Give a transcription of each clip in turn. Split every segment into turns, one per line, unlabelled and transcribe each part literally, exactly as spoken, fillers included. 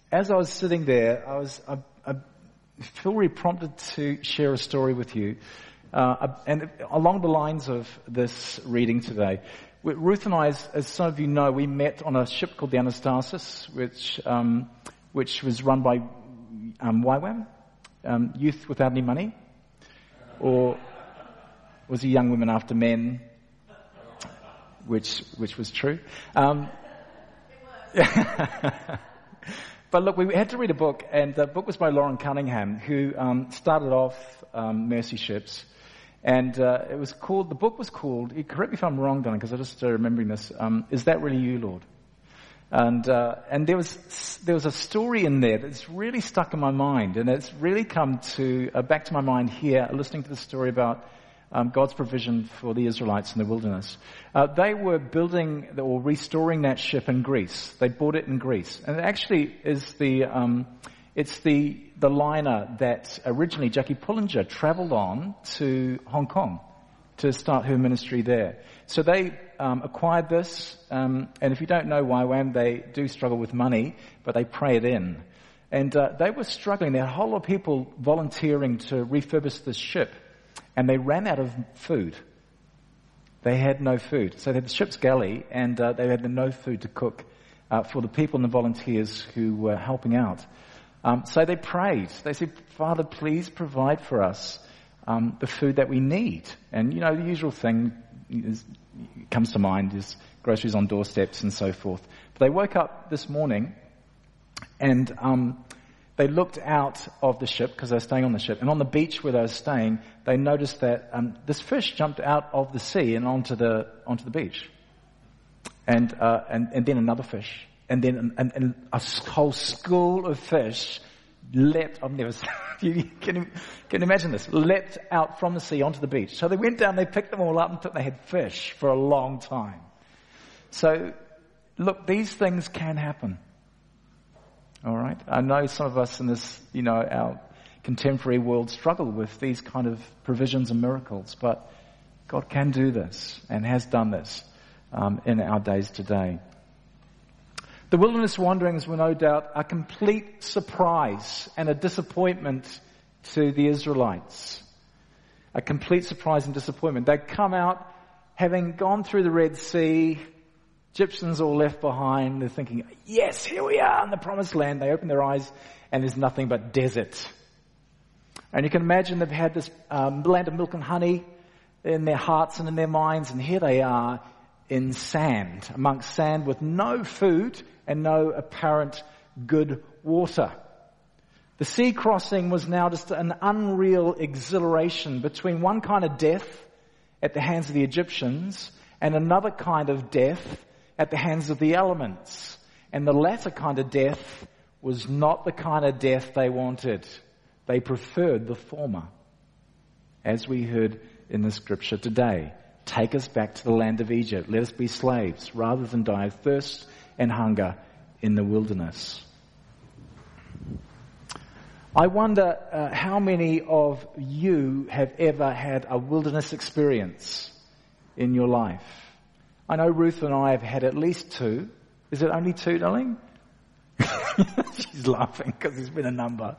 as I was sitting there, I was I, I feel really prompted to share a story with you, uh, and along the lines of this reading today. Ruth and I, as, as some of you know, we met on a ship called the Anastasis, which um, which was run by um, Y WAM, um, Youth Without Any Money, or was it Young Women After Men, which which was true. Um, But look, we had to read a book, and the book was by Lauren Cunningham, who um, started off um, Mercy Ships. And uh, it was called, the book was called, correct me if I'm wrong, Donnie, because I just started remembering this, um, Is That Really You, Lord? And uh, and there was there was a story in there that's really stuck in my mind, and it's really come to uh, back to my mind here, listening to the story about um, God's provision for the Israelites in the wilderness. Uh, they were building or restoring that ship in Greece. They bought it in Greece, and it actually is the um, it's the the liner that originally Jackie Pullinger travelled on to Hong Kong to start her ministry there. So they um, acquired this, um, and if you don't know Y WAM, they do struggle with money, but they pray it in. And uh, they were struggling. There were a whole lot of people volunteering to refurbish this ship, and they ran out of food. They had no food. So they had the ship's galley, and uh, they had no food to cook uh, for the people and the volunteers who were helping out. Um, so they prayed. They said, Father, please provide for us um, the food that we need. And, you know, the usual thing is, comes to mind is groceries on doorsteps and so forth. But they woke up this morning and um, they looked out of the ship because they were staying on the ship. And on the beach where they were staying, they noticed that um, this fish jumped out of the sea and onto the onto the beach. And uh, and, and then another fish. And then and, and a whole school of fish leapt, I've never seen, you can, can you imagine this, leapt out from the sea onto the beach. So they went down, they picked them all up and took, they had fish for a long time. So, look, these things can happen. All right? I know some of us in this, you know, our contemporary world struggle with these kind of provisions and miracles, but God can do this and has done this um, in our days today. The wilderness wanderings were no doubt a complete surprise and a disappointment to the Israelites. A complete surprise and disappointment. They'd come out having gone through the Red Sea, Egyptians all left behind. They're thinking, yes, here we are in the promised land. They open their eyes and there's nothing but desert. And you can imagine they've had this um, land of milk and honey in their hearts and in their minds, and here they are in sand, amongst sand with no food and no apparent good water. The sea crossing was now just an unreal exhilaration between one kind of death at the hands of the Egyptians and another kind of death at the hands of the elements. And the latter kind of death was not the kind of death they wanted. They preferred the former, as we heard in the scripture today. Take us back to the land of Egypt. Let us be slaves rather than die of thirst and hunger in the wilderness. I wonder uh, how many of you have ever had a wilderness experience in your life. I know Ruth and I have had at least two. Is it only two, darling? She's laughing because there's been a number.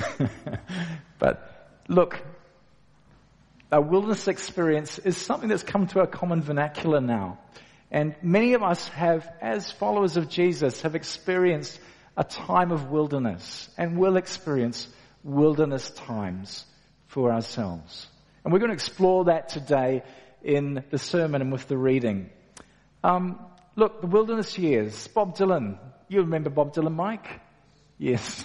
But look, a wilderness experience is something that's come to our common vernacular now. And many of us have, as followers of Jesus, have experienced a time of wilderness and will experience wilderness times for ourselves. And we're going to explore that today in the sermon and with the reading. Um, look, the wilderness years. Bob Dylan. You remember Bob Dylan, Mike? Yes.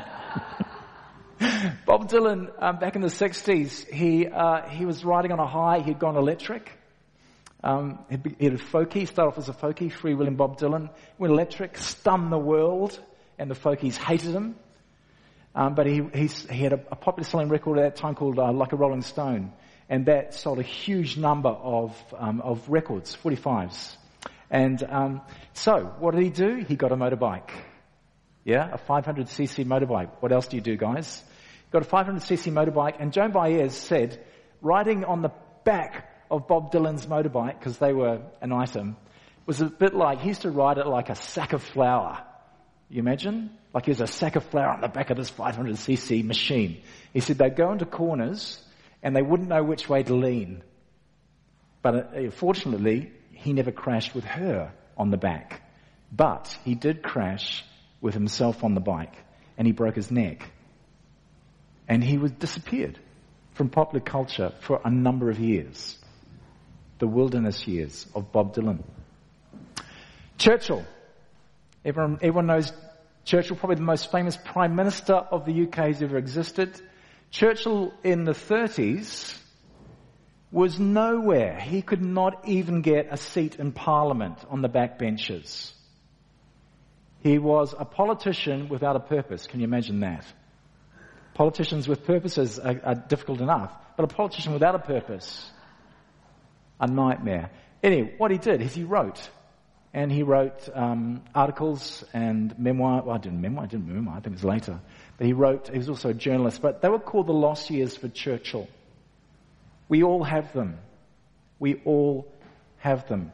Bob Dylan, um, back in the sixties, he uh, he was riding on a high. He'd gone electric. Um, he had a folkie, started off as a folkie, Free William Bob Dylan. Went electric, stunned the world, and the folkies hated him. Um, but he he's, he had a, a popular selling record at that time called uh, Like a Rolling Stone, and that sold a huge number of um, of records, forty-fives. And um, so, what did he do? He got a motorbike. Yeah, a five hundred c c motorbike. What else do you do, guys? Got a five hundred c c motorbike, and Joan Baez said, riding on the back of Bob Dylan's motorbike, because they were an item, was a bit like, he used to ride it like a sack of flour. You imagine? Like there's a sack of flour on the back of this five hundred c c machine. He said they'd go into corners and they wouldn't know which way to lean. But uh, fortunately, he never crashed with her on the back. But he did crash with himself on the bike and he broke his neck. And he was disappeared from popular culture for a number of years. The wilderness years of Bob Dylan. Churchill. Everyone, everyone knows Churchill, probably the most famous Prime Minister of the U K who's ever existed. Churchill in the thirties was nowhere. He could not even get a seat in Parliament on the backbenches. He was a politician without a purpose. Can you imagine that? Politicians with purposes are, are difficult enough, but a politician without a purpose, a nightmare. Anyway, what he did is he wrote. And he wrote um, articles and memoir. Well, I didn't memoir. I didn't memoir. I think it was later. But he wrote. He was also a journalist. But they were called the lost years for Churchill. We all have them. We all have them.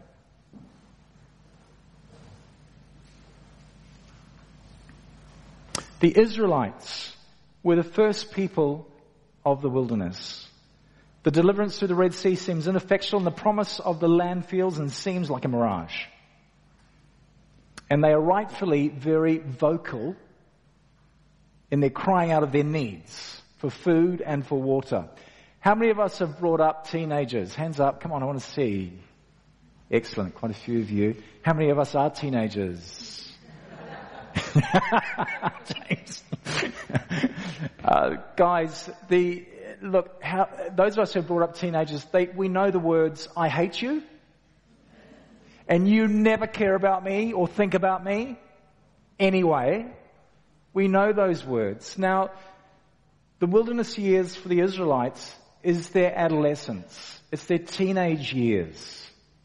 The Israelites were the first people of the wilderness. The deliverance through the Red Sea seems ineffectual, and the promise of the land feels and seems like a mirage. And they are rightfully very vocal in their crying out of their needs for food and for water. How many of us have brought up teenagers? Hands up. Come on, I want to see. Excellent. Quite a few of you. How many of us are teenagers? James. uh, guys, the look. How, those of us who have brought up teenagers, they, we know the words "I hate you," and "you never care about me or think about me." Anyway, we know those words. Now, the wilderness years for the Israelites is their adolescence. It's their teenage years.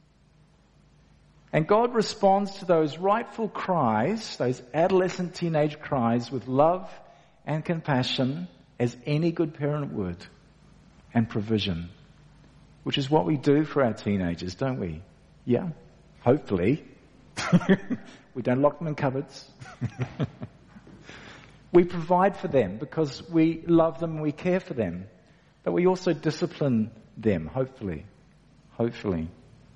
And God responds to those rightful cries, those adolescent teenage cries, with love and compassion, as any good parent would, and provision, which is what we do for our teenagers, don't we? Yeah, hopefully. We don't lock them in cupboards. We provide for them because we love them and we care for them. But we also discipline them, hopefully. Hopefully.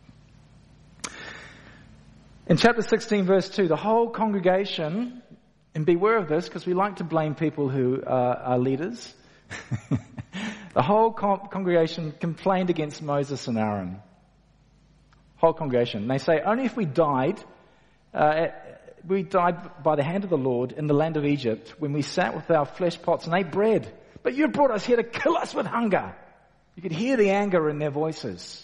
In chapter sixteen, verse two, the whole congregation, and beware of this because we like to blame people who are, are leaders. The whole con- congregation complained against Moses and Aaron. Whole congregation. They say, only if we died, uh, we died by the hand of the Lord in the land of Egypt when we sat with our flesh pots and ate bread. But you brought us here to kill us with hunger. You could hear the anger in their voices.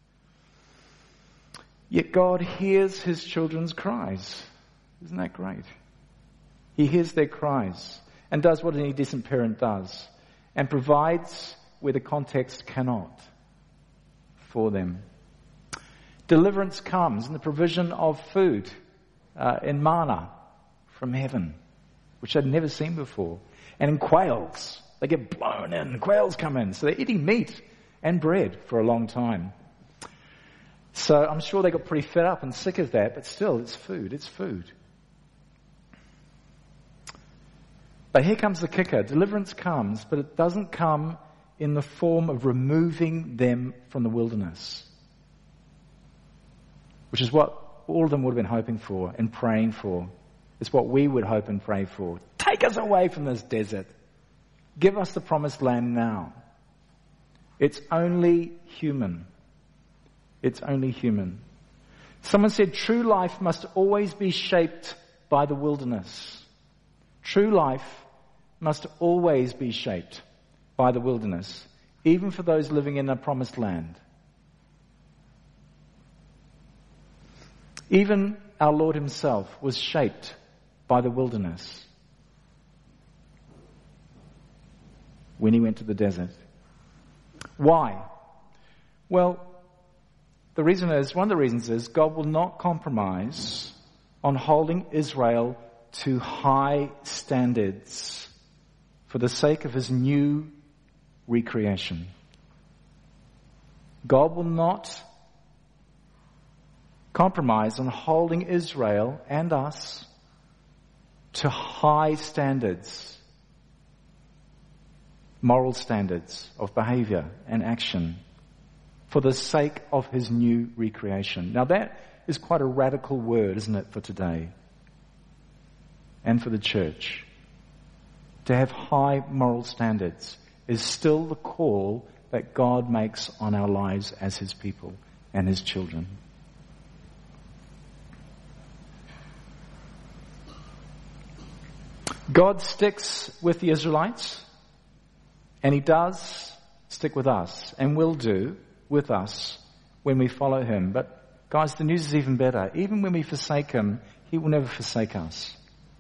Yet God hears his children's cries. Isn't that great? He hears their cries and does what any decent parent does and provides where the context cannot for them. Deliverance comes in the provision of food uh, in manna from heaven, which they'd never seen before. And in quails, they get blown in. Quails come in. So they're eating meat and bread for a long time. So I'm sure they got pretty fed up and sick of that, but still, it's food. It's food. But here comes the kicker. Deliverance comes, but it doesn't come in the form of removing them from the wilderness, which is what all of them would have been hoping for and praying for. It's what we would hope and pray for. Take us away from this desert. Give us the promised land now. It's only human. It's only human. Someone said true life must always be shaped by the wilderness. True life must always be shaped by the wilderness, even for those living in a promised land. Even our Lord himself was shaped by the wilderness when he went to the desert. Why? Well, the reason is, one of the reasons is, God will not compromise on holding Israel to high standards for the sake of his new recreation. God will not compromise on holding Israel and us to high standards, moral standards of behavior and action for the sake of his new recreation. Now that is quite a radical word, isn't it, for today and for the church. To have high moral standards is still the call that God makes on our lives as his people and his children. God sticks with the Israelites, and he does stick with us, and will do with us when we follow him. But guys, the news is even better. Even when we forsake him, he will never forsake us.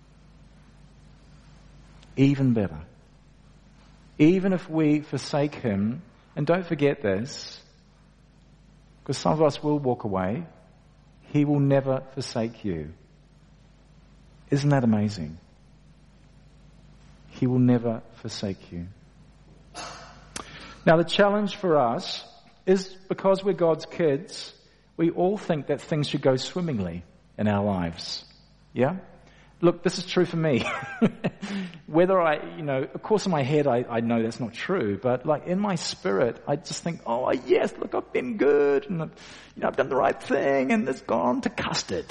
Even better. Even if we forsake him, and don't forget this, because some of us will walk away, he will never forsake you. Isn't that amazing? He will never forsake you. Now the challenge for us is, because we're God's kids, we all think that things should go swimmingly in our lives. Yeah? Look, this is true for me. Whether I, you know, of course in my head I, I know that's not true, but like in my spirit I just think, oh yes, look, I've been good, and you know, I've done the right thing, and it's gone to custard.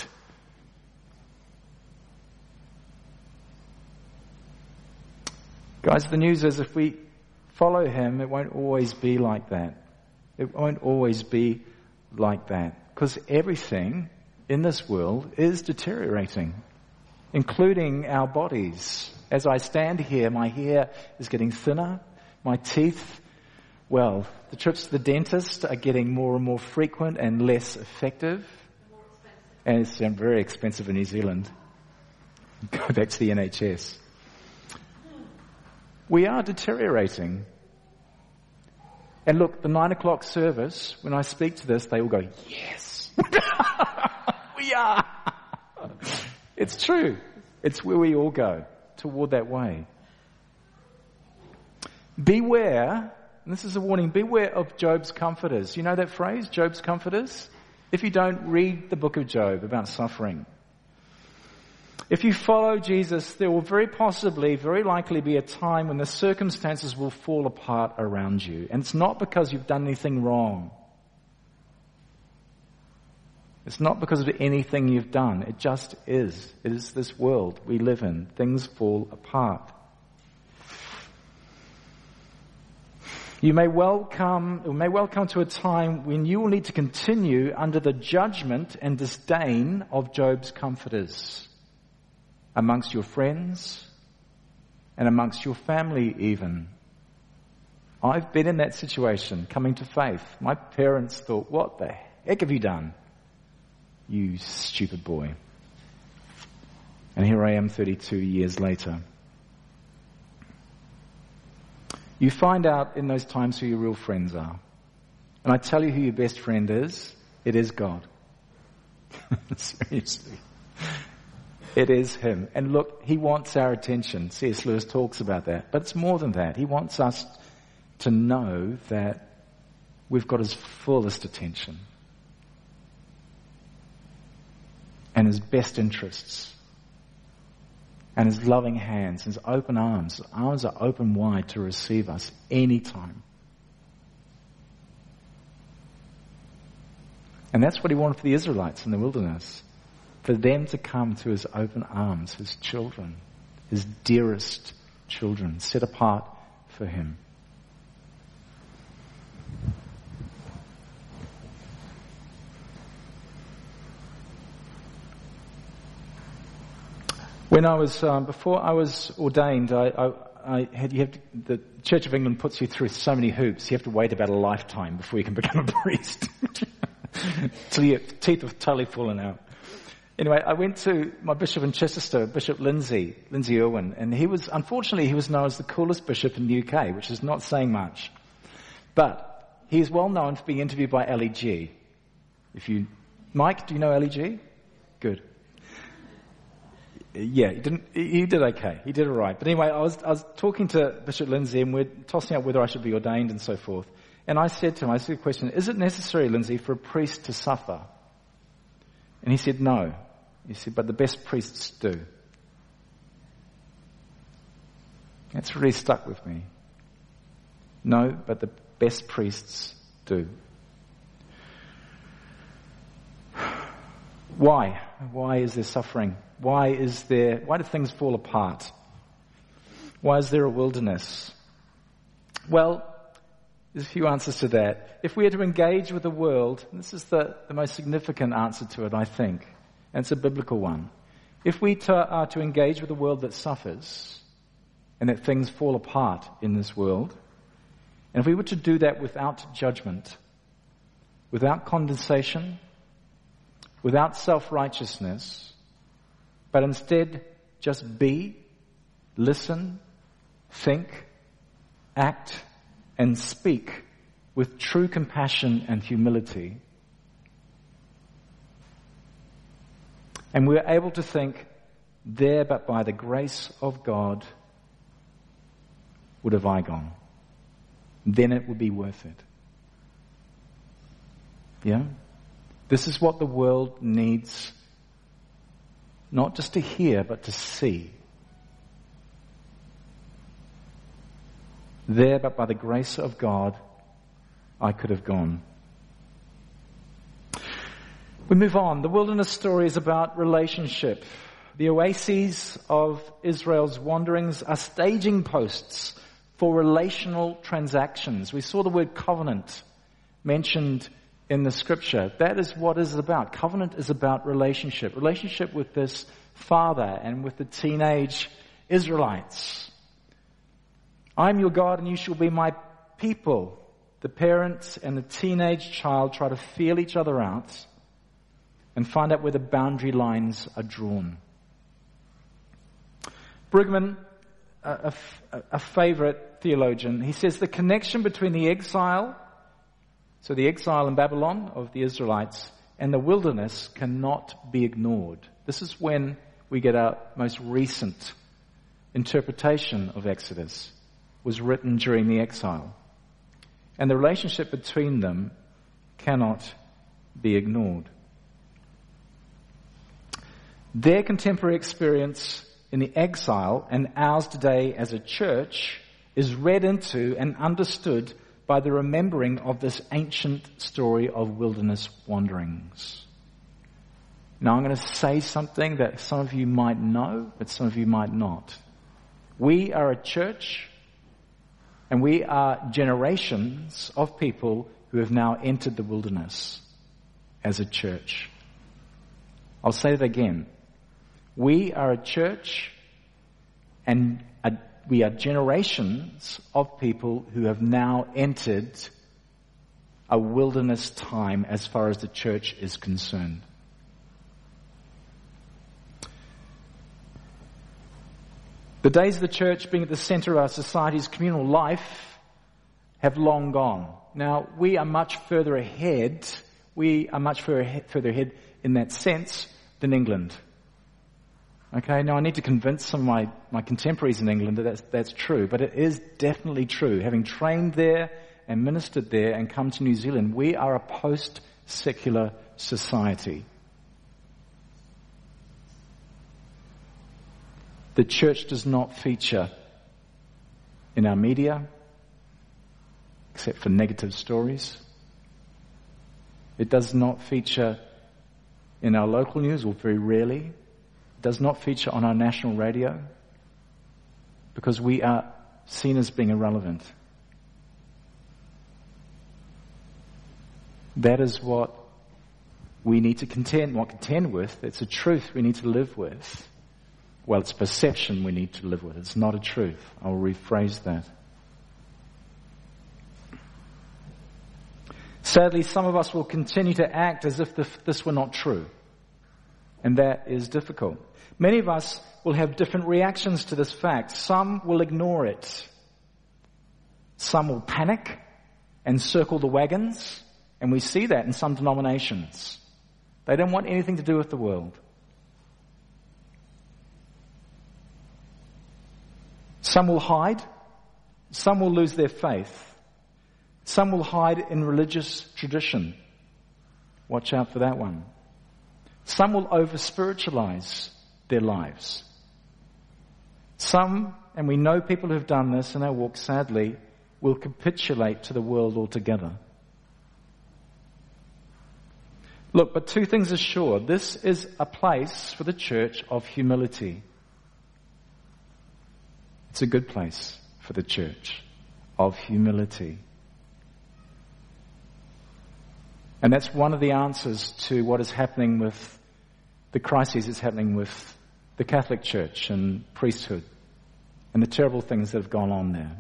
Guys, the news is if we follow him, it won't always be like that. It won't always be like that. Because everything in this world is deteriorating, including our bodies. As I stand here, my hair is getting thinner. My teeth, well, the trips to the dentist are getting more and more frequent and less effective. And it's um, very expensive in New Zealand. Go back to the N H S. We are deteriorating. And look, the nine o'clock service, when I speak to this, they all go, yes. We are. It's true. It's where we all go, toward that way. Beware, and this is a warning, beware of Job's comforters. You know that phrase, Job's comforters? If you don't, read the book of Job about suffering. If you follow Jesus, there will very possibly, very likely be a time when the circumstances will fall apart around you. And it's not because you've done anything wrong. It's not because of anything you've done. It just is. It is this world we live in. Things fall apart. You may well come, it may well come to a time when you will need to continue under the judgment and disdain of Job's comforters, amongst your friends and amongst your family even. I've been in that situation, coming to faith. My parents thought, what the heck have you done? You stupid boy. And here I am thirty-two years later. You find out in those times who your real friends are. And I tell you who your best friend is. It is God. Seriously. It is him. And look, he wants our attention. C S Lewis talks about that. But it's more than that. He wants us to know that we've got his fullest attention and his best interests and his loving hands, his open arms. His arms are open wide to receive us anytime. And that's what he wanted for the Israelites in the wilderness. For them to come to his open arms, his children, his dearest children, set apart for him. When I was, um, before I was ordained, I, I, I had, you have to, the Church of England puts you through so many hoops. You have to wait about a lifetime before you can become a priest. Till your teeth have totally fallen out. Anyway, I went to my bishop in Chichester, Bishop Lindsay, Lindsay Irwin, and he was, unfortunately, he was known as the coolest bishop in the U K, which is not saying much. But he is well known for being interviewed by L E G. If you, Mike, do you know L E G? Good. Yeah, he didn't, he did okay. He did all right. But anyway, I was, I was talking to Bishop Lindsay, and we're tossing up whether I should be ordained and so forth. And I said to him, I said the question, is it necessary, Lindsay, for a priest to suffer? And he said, no. He said, but the best priests do. That's really stuck with me. No, but the best priests do. Why? Why is there suffering? Why is there, why do things fall apart? Why is there a wilderness? Well, there's a few answers to that. If we are to engage with the world, and this is the, the most significant answer to it, I think, and it's a biblical one. If we to, are to engage with a world that suffers, and that things fall apart in this world, and if we were to do that without judgment, without condensation, without self-righteousness, but instead just be, listen, think, act, and speak with true compassion and humility, and we're able to think, there but by the grace of God would have I gone, then it would be worth it. Yeah? This is what the world needs, not just to hear, but to see. There, but by the grace of God, I could have gone. We move on. The wilderness story is about relationship. The oases of Israel's wanderings are staging posts for relational transactions. We saw the word covenant mentioned in the scripture. That is what it is about. Covenant is about relationship. Relationship with this father and with the teenage Israelites. I'm your God and you shall be my people. The parents and the teenage child try to feel each other out and find out where the boundary lines are drawn. Brigman, a, a, a favorite theologian, he says the connection between the exile, so the exile in Babylon of the Israelites, and the wilderness cannot be ignored. This is when we get our most recent interpretation of Exodus. Was written during the exile. And the relationship between them cannot be ignored. Their contemporary experience in the exile and ours today as a church is read into and understood by the remembering of this ancient story of wilderness wanderings. Now I'm going to say something that some of you might know, but some of you might not. We are a church, and we are generations of people who have now entered the wilderness as a church. I'll say it again. We are a church, and a, we are generations of people who have now entered a wilderness time as far as the church is concerned. The days of the church being at the center of our society's communal life have long gone. Now, we are much further ahead, we are much further ahead, further ahead in that sense than England. Okay, now I need to convince some of my, my contemporaries in England that that's, that's true, but it is definitely true. Having trained there and ministered there and come to New Zealand, we are a post-secular society. The church does not feature in our media, except for negative stories. It does not feature in our local news, or very rarely. It does not feature on our national radio, because we are seen as being irrelevant. That is what we need to contend, what contend with. It's a truth we need to live with. Well, it's perception we need to live with. It's not a truth. I'll rephrase that. Sadly, some of us will continue to act as if this were not true. And that is difficult. Many of us will have different reactions to this fact. Some will ignore it. Some will panic and circle the wagons. And we see that in some denominations. They don't want anything to do with the world. Some will hide. Some will lose their faith. Some will hide in religious tradition. Watch out for that one. Some will over-spiritualize their lives. Some, and we know people who've done this in our walk, sadly, will capitulate to the world altogether. Look, but two things are sure. This is a place for the church of humility. It's a good place for the church of humility. And that's one of the answers to what is happening with the crises that's happening with the Catholic Church and priesthood and the terrible things that have gone on there.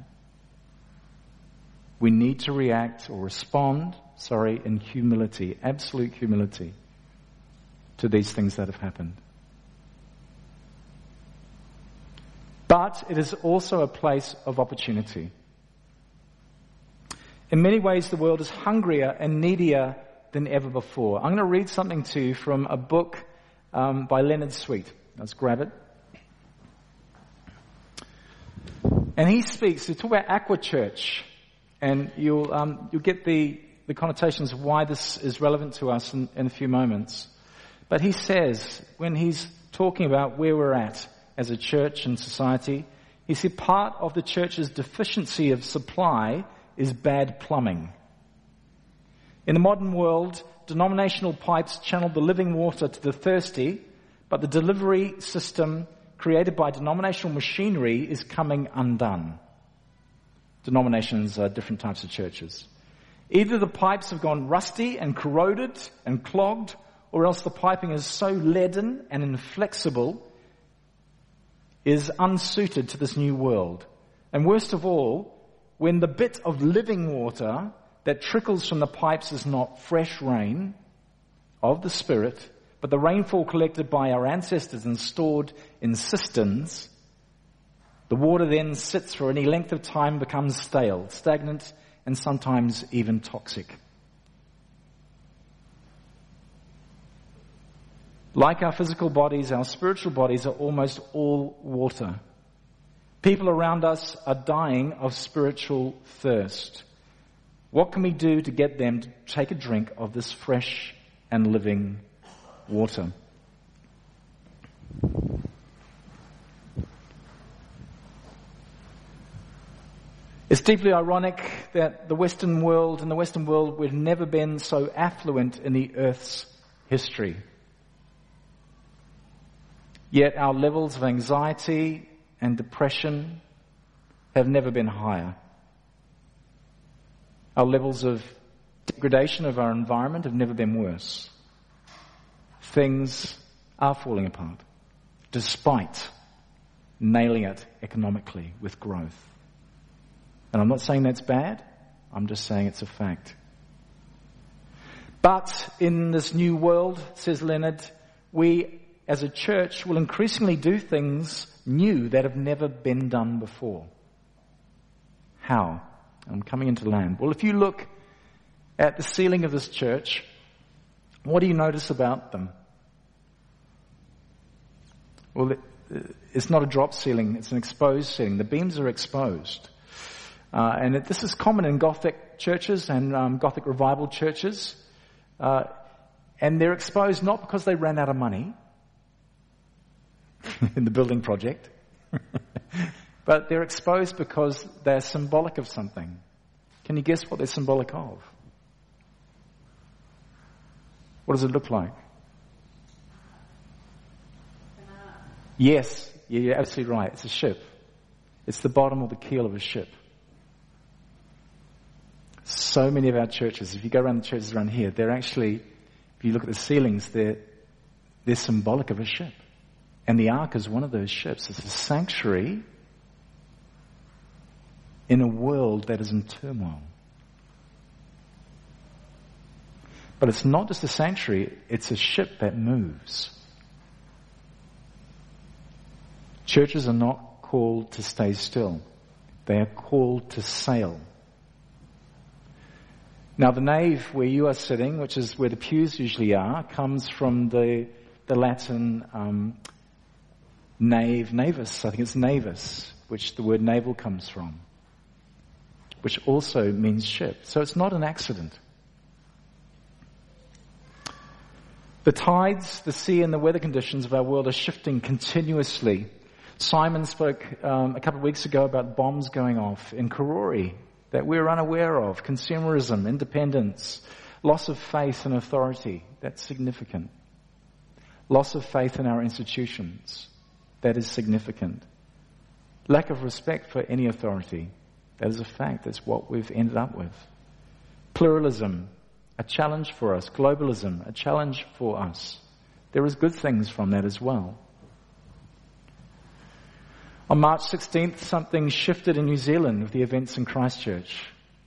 We need to react or respond, sorry, in humility, absolute humility, to these things that have happened. But it is also a place of opportunity. In many ways, the world is hungrier and needier than ever before. I'm going to read something to you from a book um, by Leonard Sweet. Let's grab it. And he speaks, he talks about Aqua Church, and you'll um, you'll get the, the connotations of why this is relevant to us in, in a few moments. But he says, when he's talking about where we're at as a church and society, he said part of the church's deficiency of supply is bad plumbing. In the modern world, denominational pipes channel the living water to the thirsty, but the delivery system created by denominational machinery is coming undone. Denominations are different types of churches. Either the pipes have gone rusty and corroded and clogged, or else the piping is so leaden and inflexible, is unsuited to this new world. And worst of all, when the bit of living water that trickles from the pipes is not fresh rain of the Spirit, but the rainfall collected by our ancestors and stored in cisterns, the water then sits for any length of time, becomes stale, stagnant, and sometimes even toxic. Like our physical bodies, our spiritual bodies are almost all water. People around us are dying of spiritual thirst. What can we do to get them to take a drink of this fresh and living water? It's deeply ironic that the Western world, in the Western world, we've never been so affluent in the earth's history. Yet our levels of anxiety and depression have never been higher. Our levels of degradation of our environment have never been worse. Things are falling apart, despite nailing it economically with growth. And I'm not saying that's bad, I'm just saying it's a fact. But in this new world, says Leonard, we as a church will increasingly do things new that have never been done before. How? I'm coming into land. Well, if you look at the ceiling of this church, what do you notice about them? Well, it's not a drop ceiling, it's an exposed ceiling. The beams are exposed. Uh, and it, this is common in Gothic churches and um, Gothic revival churches. Uh, and they're exposed not because they ran out of money in the building project, but they're exposed because they're symbolic of something. Can you guess what they're symbolic of? What does it look like? Yes, yeah, you're absolutely right. It's a ship. It's the bottom or the keel of a ship. So many of our churches, if you go around the churches around here, they're actually, if you look at the ceilings, they're, they're symbolic of a ship. And the ark is one of those ships. It's a sanctuary in a world that is in turmoil. But it's not just a sanctuary, it's a ship that moves. Churches are not called to stay still. They are called to sail. Now the nave where you are sitting, which is where the pews usually are, comes from the, the Latin um, nave, navis, I think it's navis, which the word naval comes from, which also means ship. So it's not an accident. The tides, the sea, and the weather conditions of our world are shifting continuously. Simon spoke um, a couple of weeks ago about bombs going off in Karori that we're unaware of. Consumerism, independence, loss of faith in authority. That's significant. Loss of faith in our institutions. That is significant. Lack of respect for any authority. That is a fact. That's what we've ended up with. Pluralism, a challenge for us. Globalism, a challenge for us. There is good things from that as well. On March sixteenth, something shifted in New Zealand with the events in Christchurch.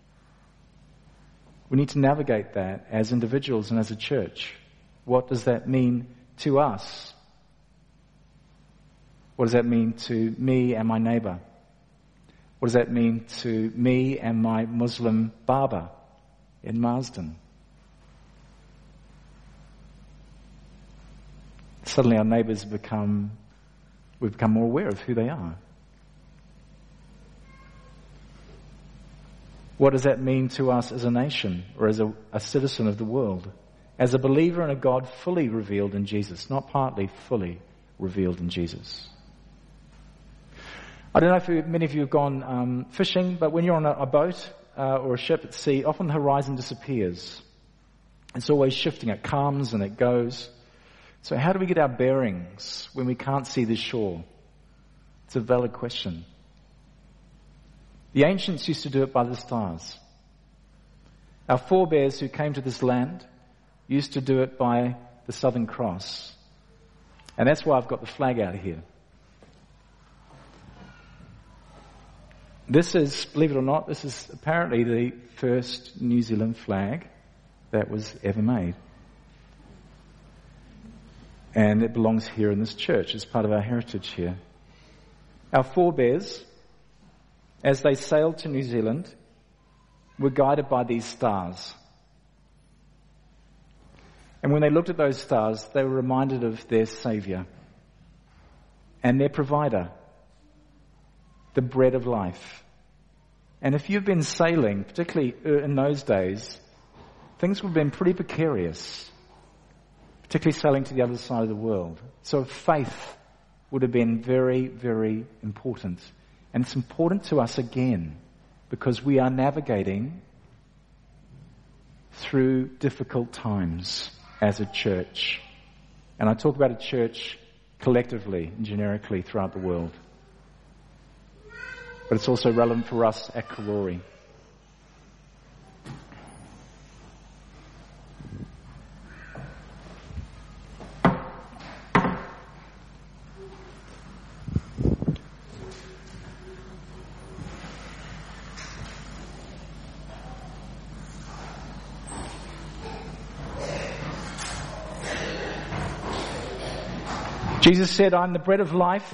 We need to navigate that as individuals and as a church. What does that mean to us? What does that mean to me and my neighbour? What does that mean to me and my Muslim barber in Marsden? Suddenly our neighbours become, we've become more aware of who they are. What does that mean to us as a nation or as a, a citizen of the world? As a believer in a God fully revealed in Jesus, not partly, fully revealed in Jesus. I don't know if you, many of you have gone um, fishing, but when you're on a, a boat uh, or a ship at sea, often the horizon disappears. It's always shifting. It comes and it goes. So how do we get our bearings when we can't see the shore? It's a valid question. The ancients used to do it by the stars. Our forebears who came to this land used to do it by the Southern Cross. And that's why I've got the flag out here. This is, believe it or not, this is apparently the first New Zealand flag that was ever made. And it belongs here in this church. It's part of our heritage here. Our forebears, as they sailed to New Zealand, were guided by these stars. And when they looked at those stars, they were reminded of their Saviour and their provider, the bread of life. And if you've been sailing, particularly in those days, things would have been pretty precarious, particularly sailing to the other side of the world. So faith would have been very, very important. And it's important to us again because we are navigating through difficult times as a church. And I talk about a church collectively and generically throughout the world. But it's also relevant for us at Karori. Jesus said, I'm the bread of life.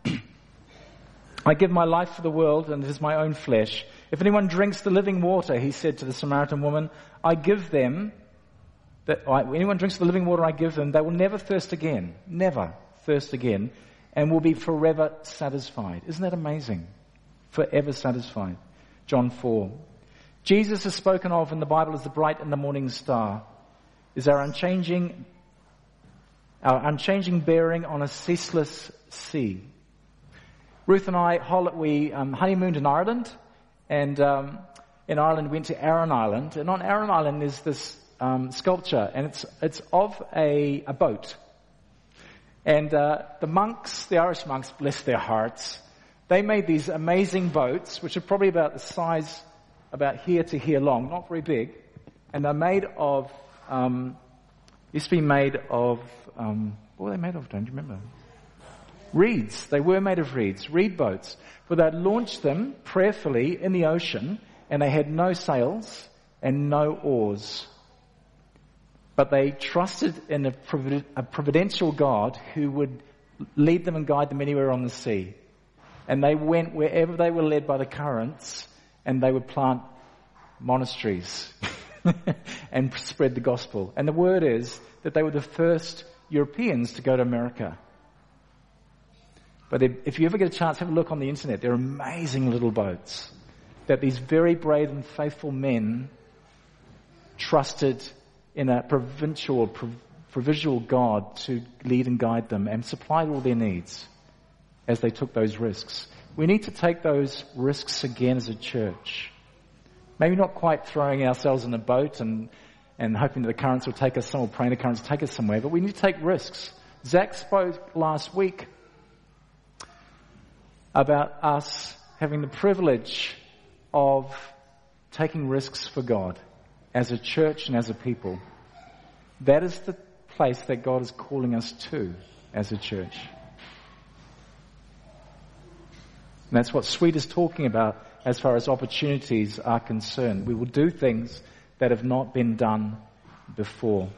I give my life for the world, and it is my own flesh. If anyone drinks the living water, he said to the Samaritan woman, I give them, that anyone drinks the living water I give them, they will never thirst again, never thirst again, and will be forever satisfied. Isn't that amazing? Forever satisfied. John four. Jesus is spoken of in the Bible as the bright and the morning star, is our unchanging Our unchanging bearing on a ceaseless sea. Ruth and I, we um, honeymooned in Ireland, and um, in Ireland went to Arran Island. And on Arran Island is this um, sculpture, and it's it's of a, a boat. And uh, the monks, the Irish monks, bless their hearts, they made these amazing boats, which are probably about the size, about here to here long, not very big, and they're made of. Um, used to be made of, um, what were they made of? Don't you remember? Reeds. They were made of reeds, reed boats. But they'd launched them prayerfully in the ocean, and they had no sails and no oars. But they trusted in a, provid- a providential God who would lead them and guide them anywhere on the sea. And they went wherever they were led by the currents, and they would plant monasteries and spread the gospel. And the word is that they were the first Europeans to go to America. But if you ever get a chance, have a look on the internet. They're amazing little boats that these very brave and faithful men trusted in a provincial, provisional God to lead and guide them and supplied all their needs. as they took those risks. We need to take those risks again as a church. Maybe not quite throwing ourselves in a boat and, and hoping that the currents will take us somewhere, praying the currents will take us somewhere, but we need to take risks. Zach spoke last week about us having the privilege of taking risks for God as a church and as a people. That is the place that God is calling us to as a church. And that's what Sweet is talking about as far as opportunities are concerned. We will do things that have not been done before.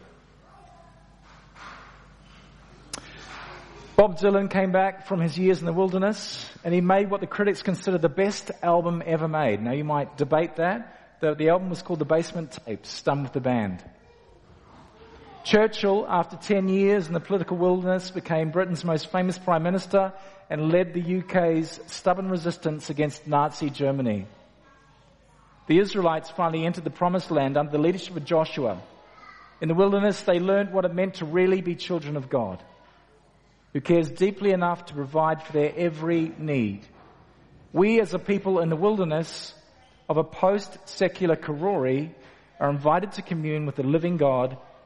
Bob Dylan came back from his years in the wilderness and he made what the critics consider the best album ever made. Now you might debate that. The, the album was called The Basement Tapes, done with the band. Churchill, after ten years in the political wilderness, became Britain's most famous Prime Minister and led the U K's stubborn resistance against Nazi Germany. The Israelites finally entered the Promised Land under the leadership of Joshua. In the wilderness, they learned what it meant to really be children of God, who cares deeply enough to provide for their every need. We as a people in the wilderness of a post-secular Karori are invited to commune with the living God